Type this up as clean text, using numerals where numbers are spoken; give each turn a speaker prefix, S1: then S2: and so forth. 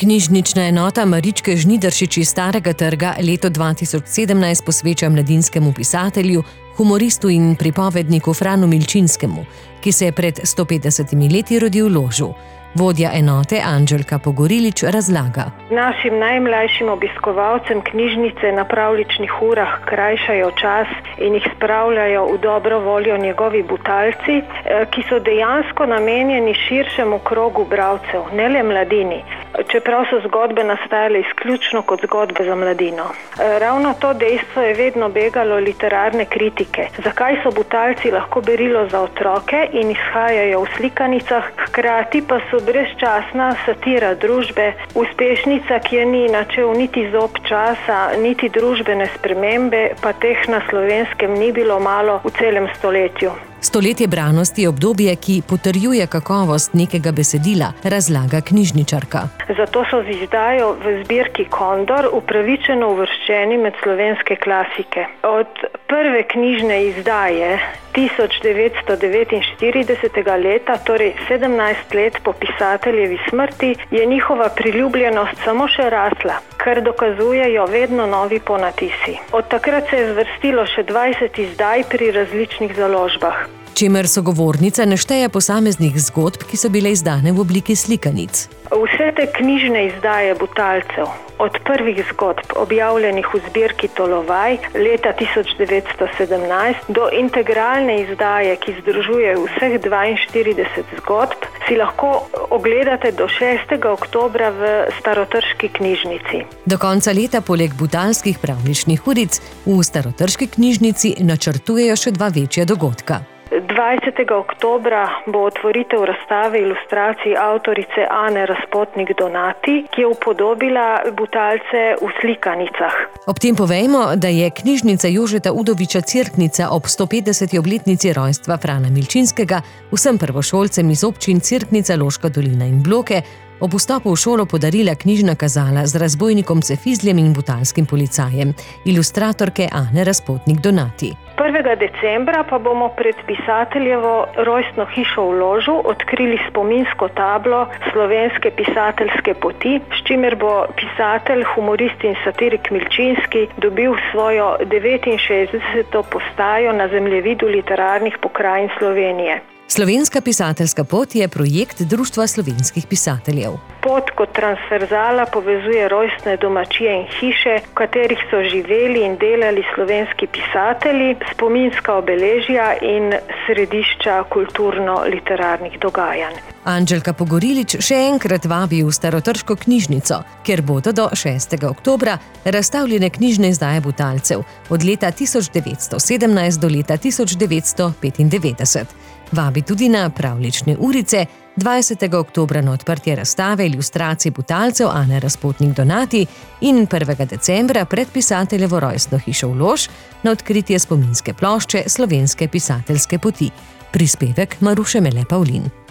S1: Knjižnična enota Maričke Žnidaršič iz Starega trga leto 2017 posveča mladinskemu pisatelju, humoristu in pripovedniku Franu Milčinskemu, ki se je pred 150 leti rodil v Ložu. Vodja enote Anđelka Pogorilič razlaga.
S2: Našim najmlajšim obiskovalcem knjižnice na pravljičnih urah krajšajo čas in jih spravljajo v dobro voljo njegovi butalci, ki so dejansko namenjeni širšemu krogu bralcev, ne le mladini, čeprav so zgodbe nastajale izključno kot zgodbe za mladino. Ravno to dejstvo je vedno begalo literarne kritike. Zakaj so butalci lahko berilo za otroke in izhajajo v slikanicah, hkrati pa so brezčasna satira družbe, uspešnica, ki je ni načel niti zob časa, niti družbene spremembe, pa teh na Slovenskem ni bilo malo v celem stoletju.
S1: Stoletje branosti je obdobje, ki potrjuje kakovost nekega besedila, razlaga knjižničarka.
S2: Zato so z izdajo v zbirki Kondor upravičeno uvrščeni med slovenske klasike. Od prve knjižne izdaje 1949. leta, torej 17 let po pisateljevi smrti, je njihova priljubljenost samo še rasla, kar dokazujejo vedno novi ponatisi. Od takrat se je zvrstilo še 20 izdaj pri različnih založbah.
S1: Čimer sogovornica našteje posameznih zgodb, ki so bile izdane v obliki slikanic.
S2: Vse te knjižne izdaje butalcev, od prvih zgodb objavljenih v zbirki Tolovaj leta 1917 do integralne izdaje, ki združuje vseh 42 zgodb, si lahko ogledate do 6. oktobra v Starotrški knjižnici.
S1: Do konca leta poleg butalskih pravljičnih uric v Starotrški knjižnici načrtujejo še dva večja dogodka.
S2: 20. oktobra bo otvoritev razstave ilustracij avtorice Ane Razpotnik-Donati, ki je upodobila butalce v slikanicah.
S1: Ob tem povejmo, da je knjižnica Jožeta Udoviča Cerknica ob 150. obletnici rojstva Frana Milčinskega vsem prvošolcem iz občin Cerknica, Loška dolina in Bloke ob vstopu v šolo podarila knjižna kazala z razbojnikom Cefizljem in butalskim policajem, ilustratorke Ane Razpotnik-Donati.
S2: 1. decembra pa bomo pred pisateljevo rojstno hišo v Ložu odkrili spominsko tablo slovenske pisateljske poti, s čimer bo pisatelj, humorist in satirik Milčinski dobil svojo 69. postajo na zemljevidu literarnih pokrajin Slovenije.
S1: Slovenska pisateljska pot je projekt Društva slovenskih pisateljev.
S2: Pot kot transverzala povezuje rojstne domačije in hiše, v katerih so živeli in delali slovenski pisatelji, spominska obeležja in središča kulturno-literarnih dogajanj.
S1: Anđelka Pogorilič še enkrat vabi v Starotrško knjižnico, kjer bodo do 6. oktobra razstavljene knjižne izdaje butalcev od leta 1917 do leta 1995. Vabi tudi na pravljične urice, 20. oktobra na odprtje razstave ilustracij butalcev Ane Razpotnik-Donati in 1. decembra pred pisateljevo rojstno hišo v Lož na odkritje spominske plošče slovenske pisateljske poti. Prispevek Maruše Mele Pavlin.